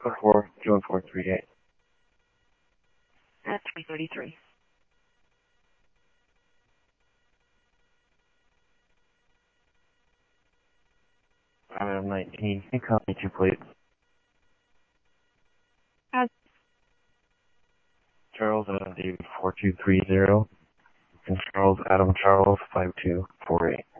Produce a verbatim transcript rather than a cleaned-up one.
code four, two one four three eight. At three thirty-three. Item nineteen, can you copy two plates? As Charles Adam David four two three zero and Charles Adam Charles five two four eight.